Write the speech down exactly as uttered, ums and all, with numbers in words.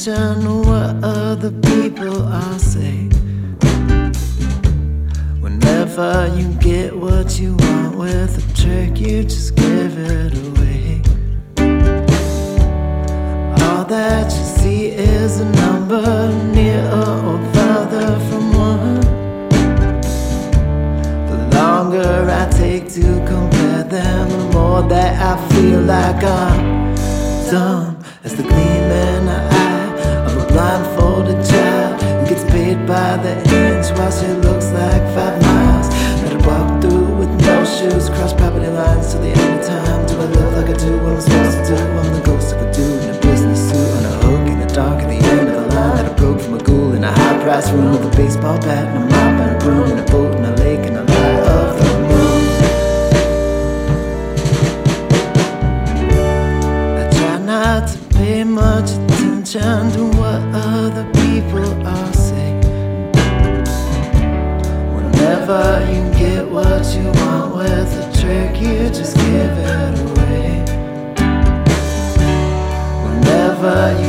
attention to what other people are saying. Whenever you get what you want with a trick, you just give it away. All that you see is a number nearer or further from one. The longer I take to compare them, the more that I feel like I'm dumb as the gleam in the eye of a blindfolded child who gets paid by the inch while she looks like five miles. Let her walk through with no shoes, cross property lines till the end of time. Do I live like I do what I'm supposed to do? I'm the ghost of a dude in a business suit, on a hook in the dark at the end of the line that I broke from a ghoul in a high-priced room with a baseball bat and a mop and a broom and a boat and a lake and a light of the moon. I try not to pay much attention to what other people are saying. Whenever you get what you want with a trick, you just give it away. Whenever you